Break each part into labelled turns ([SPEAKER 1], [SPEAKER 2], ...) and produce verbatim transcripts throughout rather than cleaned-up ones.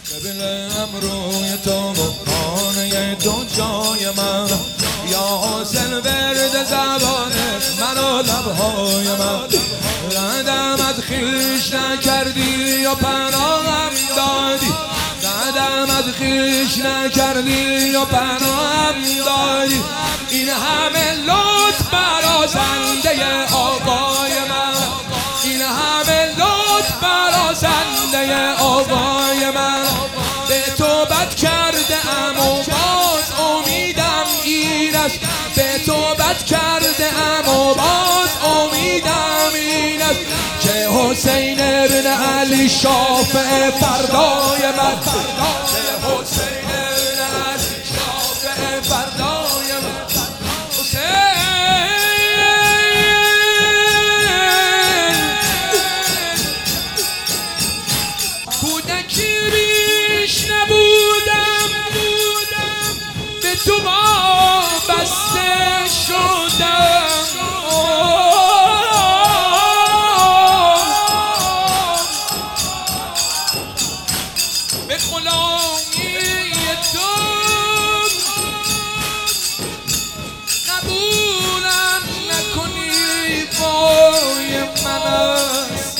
[SPEAKER 1] ببینم روی تو و خانه تو جای من، یا حاصل ورد زبان من و لبهای من. قدم از خویش نکردی یا پناهم دادی، قدم از خویش نکردی یا پناهم دادی. این همه لطف برازنده آقای من، این همه لطف برازنده آقای من. به تو بد کرده ام و باز امیدم این است، به تو بد کرده ام و باز امیدم این است که حسین ابن علی شافع فردای من، که حسین ابن علی شافع فردای من. کودکی بیش نبودم به تو وابسته شدم، به غلامی تو قبولم نکنی وای من است.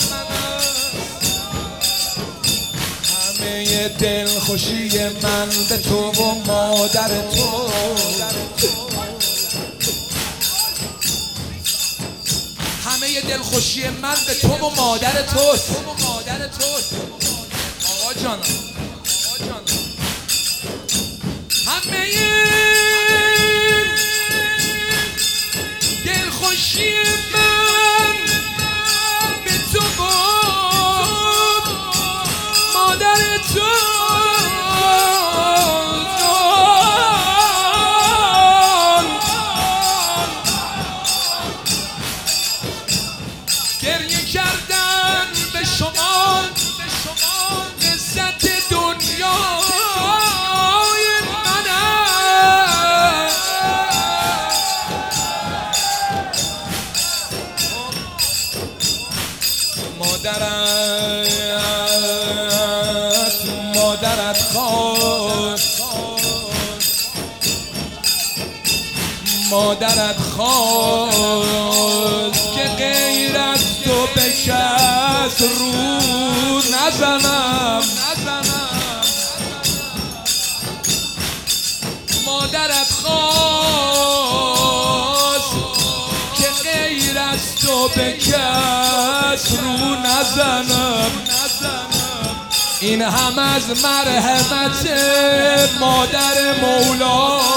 [SPEAKER 1] همه دلخوشی من به تو و مادر تو، همه دلخوشی من به تو و مادر توست. آقا جانم، همه دلخوشی من به تو و مادر تو. گریه کردن به شما لذت دنیای من است. مادرت مادرت خواست، مادرت خواست که غیر از تو به کس رو نزنم. مادرت خواست که غیر از تو به کس رو نزنم. این هم از مرحمت مادر مولا